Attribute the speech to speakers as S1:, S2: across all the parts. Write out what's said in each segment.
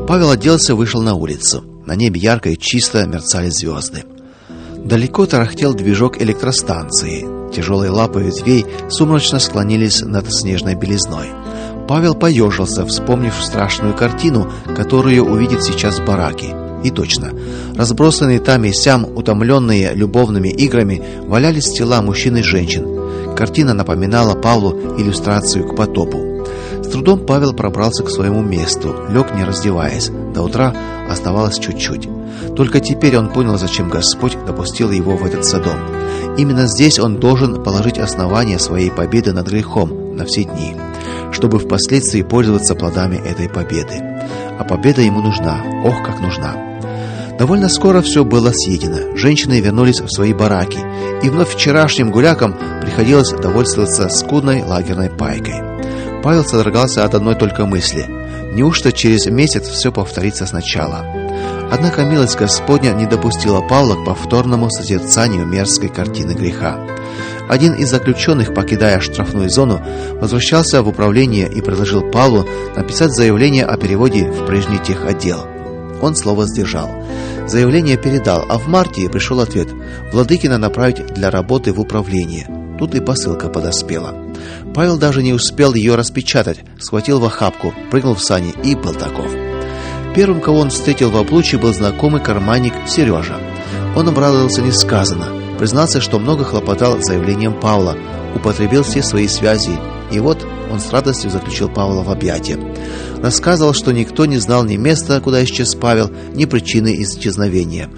S1: Павел оделся и вышел на улицу. На небе ярко и чисто мерцали звезды. Далеко тарахтел движок электростанции. Тяжелые лапы ветвей сумрачно склонились над снежной белизной. Павел поежился, вспомнив страшную картину, которую увидит сейчас в бараке. И точно, разбросанные там и сям, утомленные любовными играми, валялись тела мужчин и женщин. Картина напоминала Павлу иллюстрацию к потопу. С трудом Павел пробрался к своему месту, лег не раздеваясь. До утра оставалось чуть-чуть. Только теперь он понял, зачем Господь допустил его в этот Содом. Именно здесь он должен положить основание своей победы над грехом на все дни, чтобы впоследствии пользоваться плодами этой победы. А победа ему нужна, ох, как нужна. Довольно скоро все было съедено. Женщины вернулись в свои бараки, и вновь вчерашним гулякам приходилось довольствоваться скудной лагерной пайкой. Павел содрогался от одной только мысли: неужто через месяц все повторится сначала? Однако милость Господня не допустила Павла к повторному созерцанию мерзкой картины греха. Один из заключенных, покидая штрафную зону, возвращался в управление и предложил Павлу написать заявление о переводе в прежний техотдел. Он слово сдержал. Заявление передал, а в марте пришел ответ: Владыкина направить для работы в управление. Тут и посылка подоспела. Павел даже не успел ее распечатать, схватил в охапку, прыгнул в сани и был таков. Первым, кого он встретил в облучье, был знакомый карманник Сережа. Он обрадовался несказанно, признался, что много хлопотал заявлением Павла, употребил все свои связи, и вот он с радостью заключил Павла в объятия. Рассказывал, что никто не знал ни места, куда исчез Павел, ни причины исчезновения.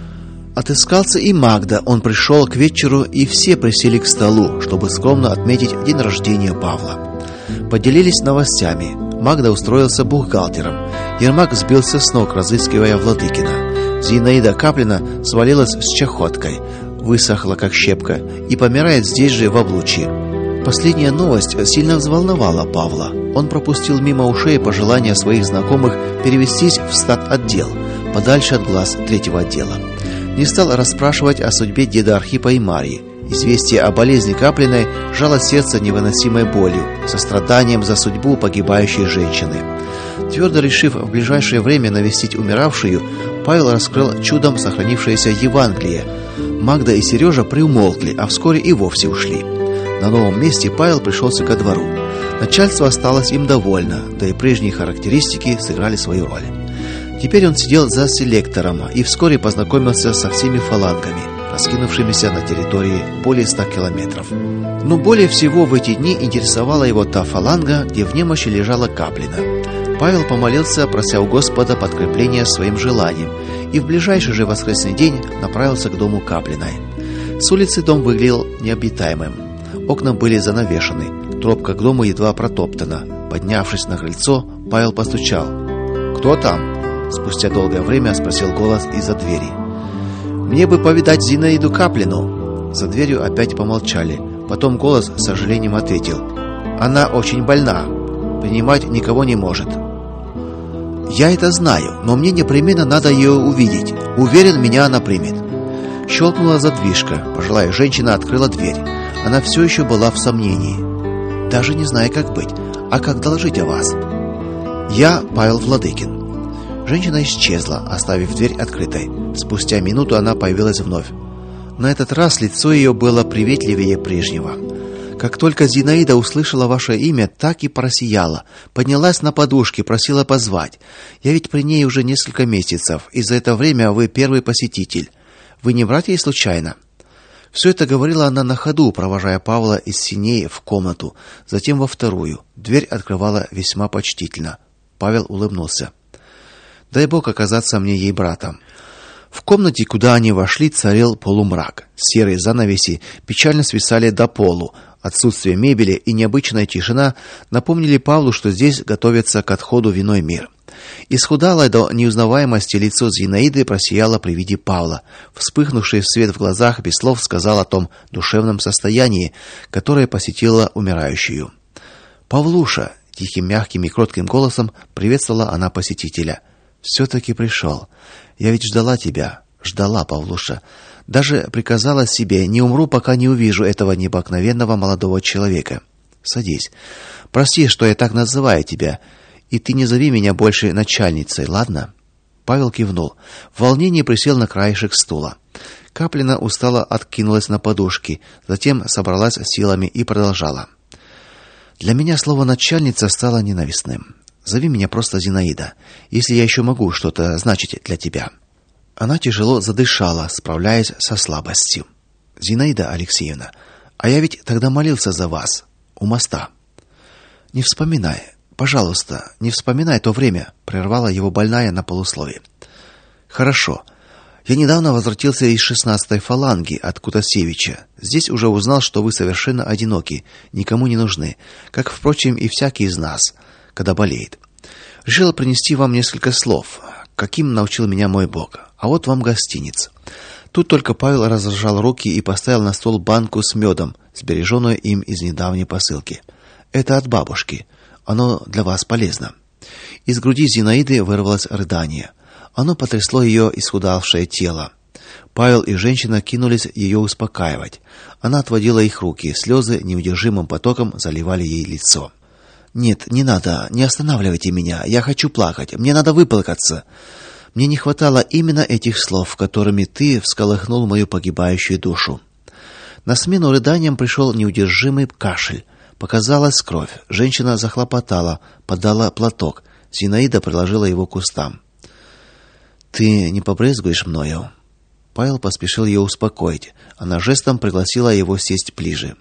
S1: Отыскался и Магда. Он пришел к вечеру, и все присели к столу, чтобы скромно отметить день рождения Павла. Поделились новостями. Магда устроился бухгалтером. Ермак сбился с ног, разыскивая Владыкина. Зинаида Каплина свалилась с чахоткой, высохла как щепка и помирает здесь же, в облучье. Последняя новость сильно взволновала Павла. Он пропустил мимо ушей пожелания своих знакомых перевестись в стат-отдел, подальше от глаз третьего отдела. Не стал расспрашивать о судьбе деда Архипа и Марьи. Известие о болезни Каплиной жало сердце невыносимой болью, состраданием за судьбу погибающей женщины. Твердо решив в ближайшее время навестить умиравшую, Павел раскрыл чудом сохранившееся Евангелие. Магда и Сережа приумолкли, а вскоре и вовсе ушли. На новом месте Павел пришелся ко двору. Начальство осталось им довольно, да и прежние характеристики сыграли свою роль. Теперь он сидел за селектором и вскоре познакомился со всеми фалангами, раскинувшимися на территории более 100 километров. Но более всего в эти дни интересовала его та фаланга, где в немощи лежала Каплина. Павел помолился, прося у Господа подкрепления своим желанием, и в ближайший же воскресный день направился к дому Каплиной. С улицы дом выглядел необитаемым. Окна были занавешены, тропка к дому едва протоптана. Поднявшись на крыльцо, Павел постучал. «Кто там?» Спустя долгое время спросил голос из-за двери. «Мне бы повидать Зинаиду Каплину». За дверью опять помолчали. Потом голос с сожалением ответил: «Она очень больна, принимать никого не может». «Я это знаю, но мне непременно надо ее увидеть. Уверен, меня она примет». Щелкнула задвижка. Пожилая женщина открыла дверь. Она все еще была в сомнении. «Даже не знаю, как быть. А как доложить о вас?» «Я Павел Владыкин». Женщина исчезла, оставив дверь открытой. Спустя минуту она появилась вновь. На этот раз лицо ее было приветливее прежнего. «Как только Зинаида услышала ваше имя, так и просияла. Поднялась на подушке, просила позвать. Я ведь при ней уже несколько месяцев, и за это время вы первый посетитель. Вы не брат ей случайно?» Все это говорила она на ходу, провожая Павла из сеней в комнату, затем во вторую. Дверь открывала весьма почтительно. Павел улыбнулся. «Дай Бог оказаться мне ей братом». В комнате, куда они вошли, царил полумрак. Серые занавеси печально свисали до полу. Отсутствие мебели и необычная тишина напомнили Павлу, что здесь готовится к отходу в иной мир. Исхудалое до неузнаваемости лицо Зинаиды просияло при виде Павла. Вспыхнувший свет в глазах без слов сказал о том душевном состоянии, которое посетило умирающую. «Павлуша!» — тихим, мягким и кротким голосом приветствовала она посетителя. «Все-таки пришел. Я ведь ждала тебя. Ждала, Павлуша. Даже приказала себе: не умру, пока не увижу этого необыкновенного молодого человека. Садись. Прости, что я так называю тебя. И ты не зови меня больше начальницей, ладно? Павел кивнул. В волнении присел на краешек стула. Каплина устало откинулась на подушки, затем собралась силами и продолжала. Для меня слово начальница стало ненавистным. Зови меня просто Зинаида, если я еще могу что-то значить для тебя. Она тяжело задышала, справляясь со слабостью. Зинаида Алексеевна, а я ведь тогда молился за вас у моста. Не вспоминай, пожалуйста, не вспоминай то время, прервала его больная на полуслове. Хорошо. Я недавно возвратился из 16-й фаланги от Кутасевича. Здесь уже узнал, что вы совершенно одиноки, никому не нужны, как, впрочем, и всякий из нас, когда болеет. Решил принести вам несколько слов, каким научил меня мой Бог. А вот вам гостиниц. Тут только Павел разжал руки и поставил на стол банку с медом, сбереженную им из недавней посылки. Это от бабушки. Оно для вас полезно. Из груди Зинаиды вырвалось рыдание. Оно потрясло ее исхудавшее тело. Павел и женщина кинулись ее успокаивать. Она отводила их руки, слезы неудержимым потоком заливали ей лицо. Нет, не надо, не останавливайте меня. Я хочу плакать. Мне надо выплакаться. Мне не хватало именно этих слов, которыми ты всколыхнул мою погибающую душу. На смену рыданиям пришел неудержимый кашель. Показалась кровь. Женщина захлопотала, подала платок. Зинаида приложила его к устам. Ты не побрезгуешь мною? Павел поспешил ее успокоить. Она жестом пригласила его сесть ближе.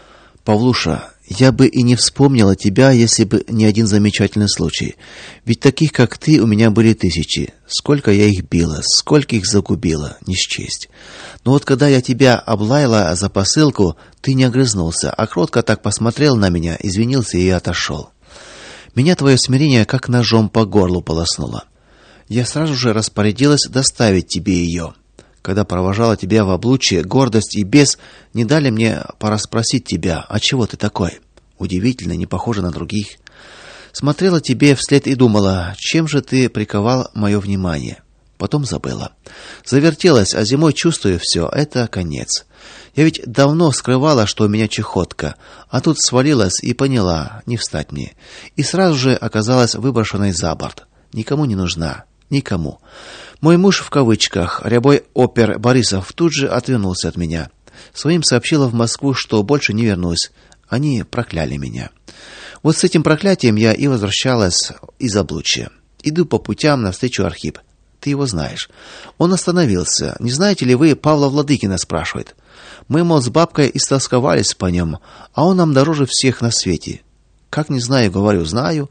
S1: Павлуша, я бы и не вспомнила тебя, если бы не один замечательный случай. Ведь таких, как ты, у меня были тысячи. Сколько я их била, сколько их загубила, не счесть. Но вот когда я тебя облаяла за посылку, ты не огрызнулся, а кротко так посмотрел на меня, извинился и отошел. Меня твое смирение как ножом по горлу полоснуло. Я сразу же распорядилась доставить тебе ее. Когда провожала тебя в облучье, гордость и бес не дали мне порасспросить тебя, а чего ты такой? Удивительно, не похожа на других. Смотрела тебе вслед и думала, чем же ты приковал мое внимание. Потом забыла. Завертелась, а зимой чувствую все, это конец. Я ведь давно скрывала, что у меня чехотка, а тут свалилась и поняла, не встать мне. И сразу же оказалась выброшенной за борт. Никому не нужна. Никому. Мой муж в кавычках, рябой опер Борисов, тут же отвернулся от меня. Своим сообщила в Москву, что больше не вернусь. Они прокляли меня. Вот с этим проклятием я и возвращалась из облучья. Иду по путям навстречу Архип. Ты его знаешь. Он остановился. Не знаете ли вы Павла Владыкина, спрашивает. Мы, мол, с бабкой истосковались по нем, а он нам дороже всех на свете. Как не знаю, говорю, знаю.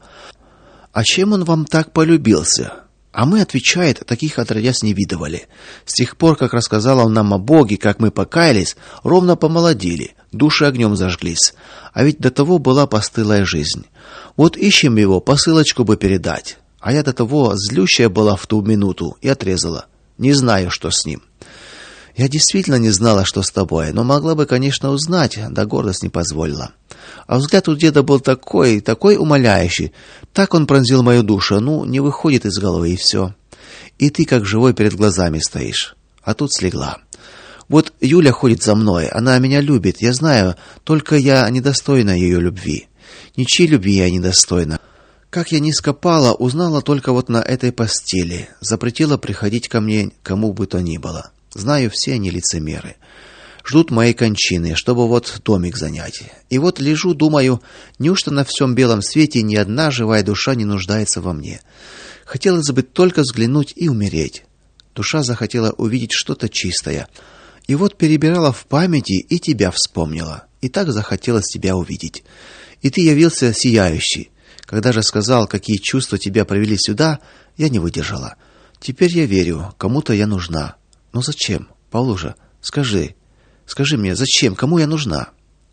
S1: А чем он вам так полюбился? А мы, отвечает, таких отродясь не видывали. С тех пор, как рассказал он нам о Боге, как мы покаялись, ровно помолодели, души огнем зажглись. А ведь до того была постылая жизнь. Вот ищем его, посылочку бы передать. А я до того злющая была в ту минуту и отрезала. Не знаю, что с ним. Я действительно не знала, что с тобой, но могла бы, конечно, узнать, да гордость не позволила. А взгляд у деда был такой умоляющий. Так он пронзил мою душу, не выходит из головы, и все. И ты как живой перед глазами стоишь. А тут слегла. Вот Юля ходит за мной, она меня любит, я знаю, только я недостойна ее любви. Ничьей любви я недостойна. Как я низко пала, узнала только вот на этой постели. Запретила приходить ко мне кому бы то ни было. Знаю, все они лицемеры. Ждут моей кончины, чтобы вот домик занять. И вот лежу, думаю, неужто на всем белом свете ни одна живая душа не нуждается во мне? Хотелось бы только взглянуть и умереть. Душа захотела увидеть что-то чистое. И вот перебирала в памяти и тебя вспомнила. И так захотелось тебя увидеть. И ты явился сияющий. Когда же сказал, какие чувства тебя привели сюда, я не выдержала. Теперь я верю, кому-то я нужна. Но зачем, Павлуша? Скажи мне, зачем, кому я нужна?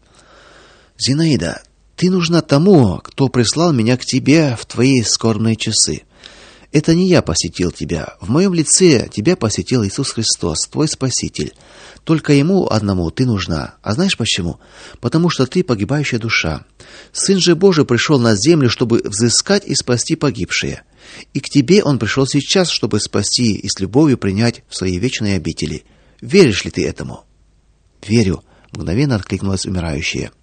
S1: Зинаида, ты нужна тому, кто прислал меня к тебе в твои скорбные часы. Это не я посетил тебя. В моем лице тебя посетил Иисус Христос, твой Спаситель. Только ему одному ты нужна. А знаешь почему? Потому что ты погибающая душа. Сын же Божий пришел на землю, чтобы взыскать и спасти погибшие. И к тебе он пришел сейчас, чтобы спасти и с любовью принять в свои вечные обители. Веришь ли ты этому? Верю, мгновенно откликнулась умирающая.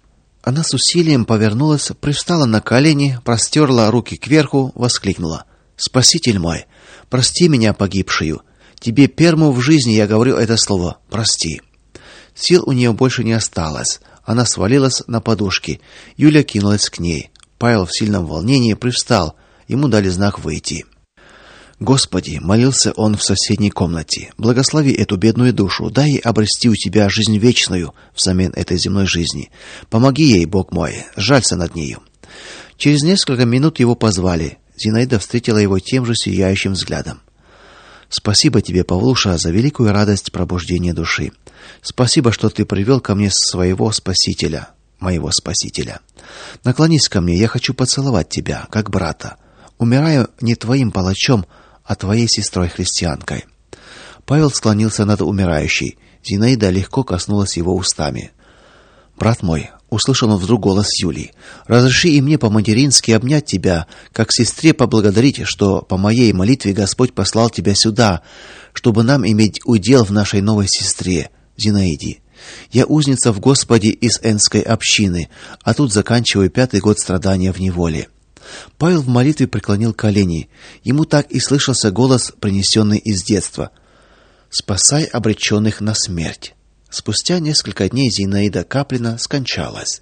S1: Она с усилием повернулась, привстала на колени, простерла руки кверху, воскликнула: «Спаситель мой, прости меня, погибшую. Тебе первому в жизни я говорю это слово: прости». Сил у нее больше не осталось. Она свалилась на подушки. Юля кинулась к ней. Павел в сильном волнении привстал. Ему дали знак выйти. «Господи», — молился он в соседней комнате, — «благослови эту бедную душу, дай ей обрести у Тебя жизнь вечную взамен этой земной жизни. Помоги ей, Бог мой, сжалься над нею». Через несколько минут его позвали. Зинаида встретила его тем же сияющим взглядом. «Спасибо тебе, Павлуша, за великую радость пробуждения души. Спасибо, что ты привел ко мне своего Спасителя, моего Спасителя. Наклонись ко мне, я хочу поцеловать тебя, как брата. Умираю не твоим палачом, а твоей сестрой-христианкой». Павел склонился над умирающей. Зинаида легко коснулась его устами. «Брат мой», — услышал он вдруг голос Юлии, — «разреши и мне по-матерински обнять тебя, как сестре поблагодарить, что по моей молитве Господь послал тебя сюда, чтобы нам иметь удел в нашей новой сестре, Зинаиде. Я узница в Господе из Энской общины, а тут заканчиваю 5-й год страдания в неволе». Павел в молитве преклонил колени. Ему так и слышался голос, принесенный из детства: «Спасай обреченных на смерть». Спустя несколько дней Зинаида Каплина скончалась.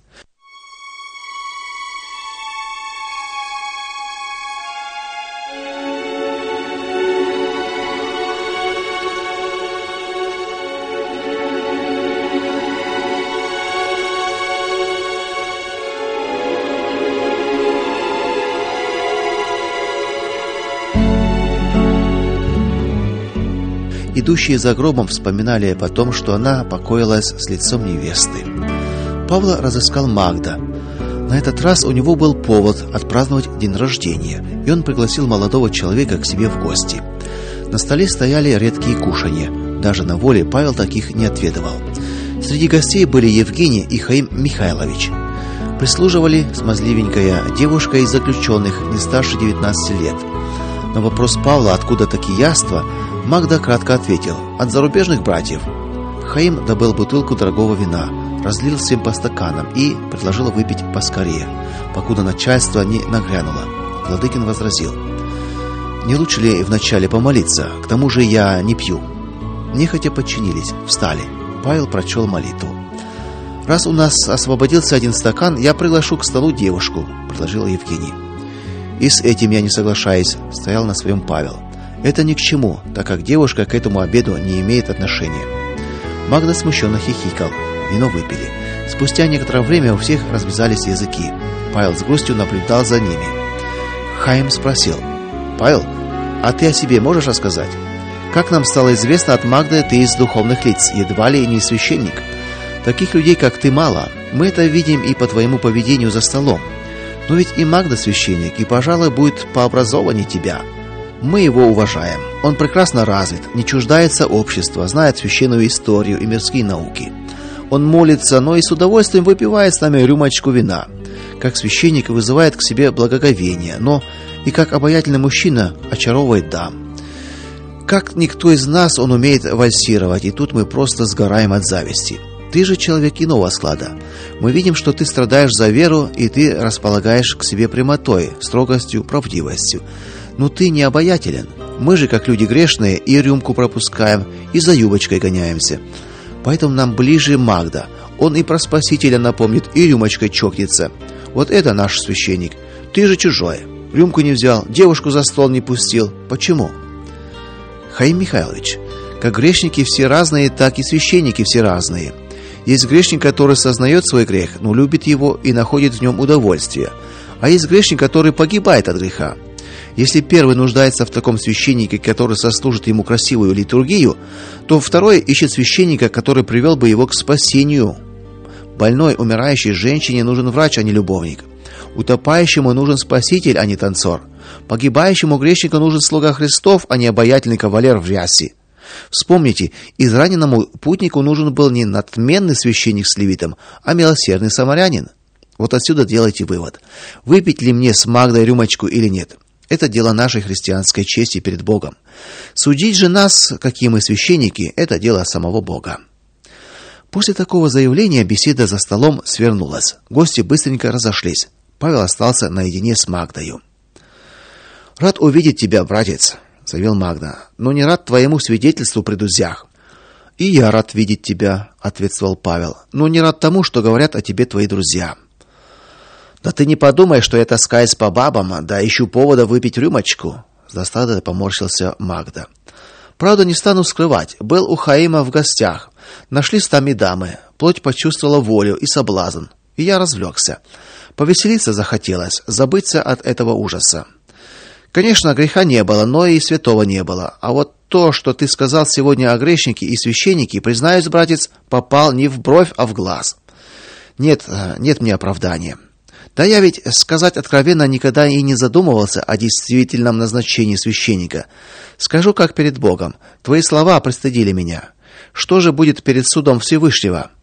S1: Идущие за гробом вспоминали потом, что она покоилась с лицом невесты. Павла разыскал Магда. На этот раз у него был повод отпраздновать день рождения, и он пригласил молодого человека к себе в гости. На столе стояли редкие кушанья. Даже на воле Павел таких не отведывал. Среди гостей были Евгений и Хаим Михайлович. Прислуживали смазливенькая девушка из заключенных, не старше 19 лет. На вопрос Павла, откуда такие яства, Магда кратко ответил: от зарубежных братьев. Хаим добыл бутылку дорогого вина, разлил всем по стаканам и предложил выпить поскорее, покуда начальство не нагрянуло. Владыкин возразил: «Не лучше ли вначале помолиться? К тому же я не пью». Нехотя подчинились, встали. Павел прочел молитву. «Раз у нас освободился один стакан, я приглашу к столу девушку», — предложил Евгений. «И с этим я не соглашаюсь», — стоял на своем Павел. «Это ни к чему, так как девушка к этому обеду не имеет отношения». Магда смущенно хихикал. Вино выпили. Спустя некоторое время у всех развязались языки. Павел с грустью наблюдал за ними. Хаим спросил: «Павел, а ты о себе можешь рассказать? Как нам стало известно от Магды, ты из духовных лиц, едва ли не священник. Таких людей, как ты, мало. Мы это видим и по твоему поведению за столом. Но ведь и Магда священник, и, пожалуй, будет пообразованнее тебя. Мы его уважаем. Он прекрасно развит, не чуждается общества, знает священную историю и мирские науки. Он молится, но и с удовольствием выпивает с нами рюмочку вина. Как священник вызывает к себе благоговение, но и как обаятельный мужчина очаровывает дам. Как никто из нас он умеет вальсировать, и тут мы просто сгораем от зависти. Ты же человек иного склада. Мы видим, что ты страдаешь за веру, и ты располагаешь к себе прямотой, строгостью, правдивостью. Но ты не обаятелен. Мы же, как люди грешные, и рюмку пропускаем, и за юбочкой гоняемся. Поэтому нам ближе Магда. Он и про Спасителя напомнит, и рюмочкой чокнется. Вот это наш священник. Ты же чужой. Рюмку не взял, девушку за стол не пустил. Почему?» Хаим Михайлович, как грешники все разные, так и священники все разные. Есть грешник, который сознает свой грех, но любит его и находит в нем удовольствие. А есть грешник, который погибает от греха. Если первый нуждается в таком священнике, который сослужит ему красивую литургию, то второй ищет священника, который привел бы его к спасению. Больной, умирающей женщине нужен врач, а не любовник. Утопающему нужен спаситель, а не танцор. Погибающему грешнику нужен слуга Христов, а не обаятельный кавалер в рясе. Вспомните, израненному путнику нужен был не надменный священник с левитом, а милосердный самарянин. Вот отсюда делайте вывод. Выпить ли мне с Магдой рюмочку или нет? Это дело нашей христианской чести перед Богом. Судить же нас, какие мы священники, это дело самого Бога. После такого заявления беседа за столом свернулась. Гости быстренько разошлись. Павел остался наедине с Магдою. «Рад увидеть тебя, братец», — заявил Магда, — «но не рад твоему свидетельству при друзьях». «И я рад видеть тебя», — ответствовал Павел, — «но не рад тому, что говорят о тебе твои друзья». «Да ты не подумай, что я таскаюсь по бабам, да ищу повода выпить рюмочку», — с досадой поморщился Магда. «Правда, не стану скрывать, был у Хаима в гостях. Нашлись там и дамы. Плоть почувствовала волю и соблазн, и я развлекся. Повеселиться захотелось, забыться от этого ужаса. Конечно, греха не было, но и святого не было. А вот то, что ты сказал сегодня о грешнике и священнике, признаюсь, братец, попал не в бровь, а в глаз. Нет мне оправдания. Да я ведь, сказать откровенно, никогда и не задумывался о действительном назначении священника. Скажу как перед Богом, твои слова пристыдили меня. Что же будет перед судом Всевышнего?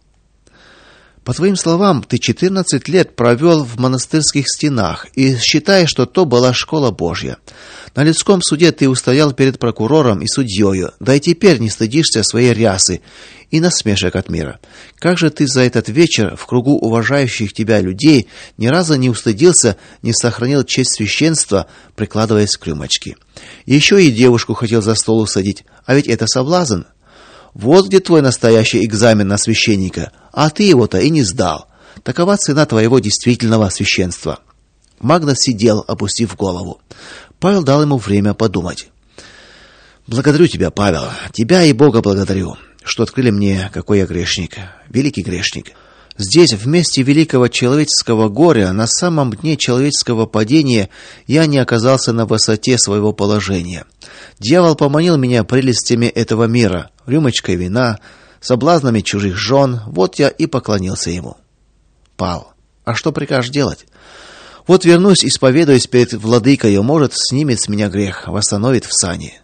S1: По твоим словам, ты 14 лет провел в монастырских стенах и считаешь, что то была школа Божья. На людском суде ты устоял перед прокурором и судьёю, да и теперь не стыдишься своей рясы и насмешек от мира. Как же ты за этот вечер в кругу уважающих тебя людей ни разу не устыдился, не сохранил честь священства, прикладываясь к рюмочке? Еще и девушку хотел за стол усадить, а ведь это соблазн. Вот где твой настоящий экзамен на священника, а ты его-то и не сдал. Такова цена твоего действительного священства». Магда сидел, опустив голову. Павел дал ему время подумать. «Благодарю тебя, Павел, тебя и Бога благодарю, что открыли мне, какой я грешник, великий грешник. Здесь, в месте великого человеческого горя, на самом дне человеческого падения, я не оказался на высоте своего положения. Дьявол поманил меня прелестями этого мира, рюмочкой вина, соблазнами чужих жен, вот я и поклонился ему. Пал, а что прикажешь делать? Вот вернусь, исповедуюсь перед владыкою, может, снимет с меня грех, восстановит в сане.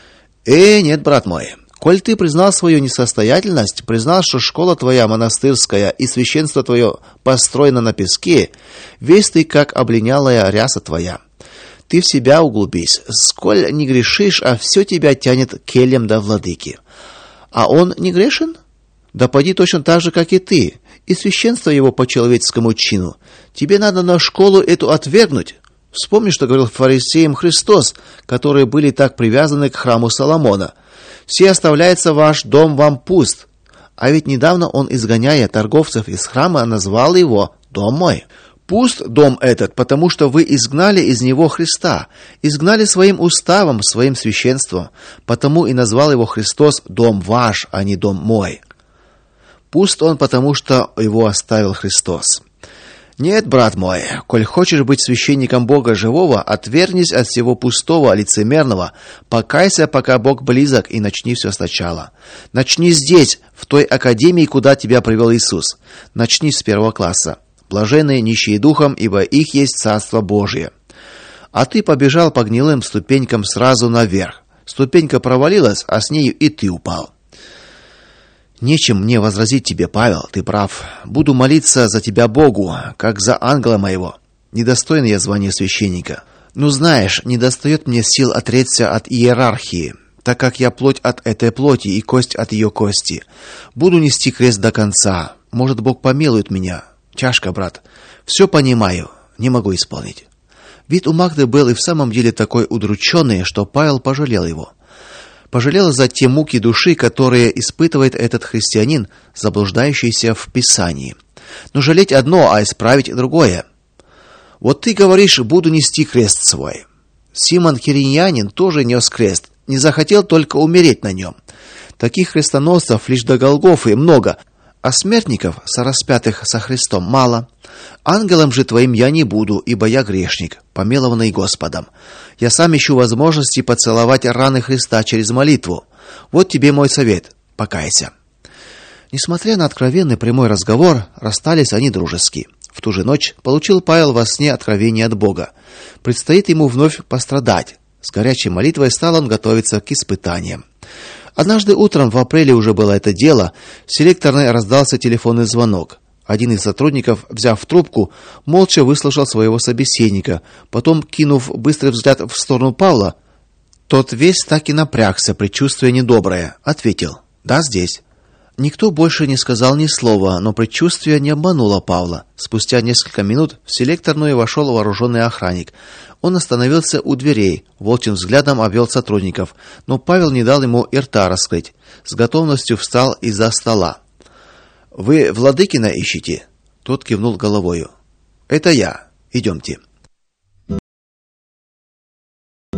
S1: Нет, брат мой, коль ты признал свою несостоятельность, признал, что школа твоя монастырская и священство твое построено на песке, весь ты как облинялая ряса твоя. Ты в себя углубись, сколь не грешишь, а все тебя тянет к кельям да владыки. А он не грешен? Да поди точно так же, как и ты, и священство его по человеческому чину. Тебе надо на школу эту отвергнуть. Вспомни, что говорил фарисеям Христос, которые были так привязаны к храму Соломона. «Все оставляется ваш дом вам пуст». А ведь недавно он, изгоняя торговцев из храма, назвал его «Дом мой». Пуст дом этот, потому что вы изгнали из него Христа, изгнали своим уставом, своим священством, потому и назвал его Христос «Дом ваш», а не «Дом мой». Пуст он, потому что его оставил Христос. Нет, брат мой, коль хочешь быть священником Бога живого, отвернись от всего пустого, лицемерного, покайся, пока Бог близок, и начни все сначала. Начни здесь, в той академии, куда тебя привел Иисус. Начни с 1 класса. Блаженные нищие духом, ибо их есть Царство Божие. А ты побежал по гнилым ступенькам сразу наверх. Ступенька провалилась, а с нею и ты упал. Нечем мне возразить тебе, Павел, ты прав. Буду молиться за тебя Богу, как за ангела моего. Недостоин я звания священника. Ну, знаешь, недостает мне сил отречься от иерархии, так как я плоть от этой плоти и кость от ее кости. Буду нести крест до конца. Может, Бог помилует меня. Тяжко, брат. Все понимаю, не могу исполнить. Вид у Магды был и в самом деле такой удрученный, что Павел пожалел его. Пожалел за те муки души, которые испытывает этот христианин, заблуждающийся в Писании. Но жалеть одно, а исправить другое. Вот ты говоришь, буду нести крест свой. Симон Кириньянин тоже нес крест, не захотел только умереть на нем. Таких крестоносцев лишь до Голгофы много, а смертников, сораспятых со Христом, мало. Ангелом же твоим я не буду, ибо я грешник, помилованный Господом. Я сам ищу возможности поцеловать раны Христа через молитву. Вот тебе мой совет: покайся. Несмотря на откровенный прямой разговор, расстались они дружески. В ту же ночь получил Павел во сне откровение от Бога. Предстоит ему вновь пострадать. С горячей молитвой стал он готовиться к испытаниям. Однажды утром, в апреле уже было это дело, в селекторной раздался телефонный звонок. Один из сотрудников, взяв трубку, молча выслушал своего собеседника, потом, кинув быстрый взгляд в сторону Павла, тот весь так и напрягся, предчувствуя недоброе, ответил: "Да, здесь". Никто больше не сказал ни слова, но предчувствие не обмануло Павла. Спустя несколько минут в селекторную вошел вооруженный охранник. Он остановился у дверей, волчьим взглядом обвел сотрудников, но Павел не дал ему и рта раскрыть. С готовностью встал из-за стола. «Вы Владыкина ищете?» Тот кивнул головою. «Это я. Идемте».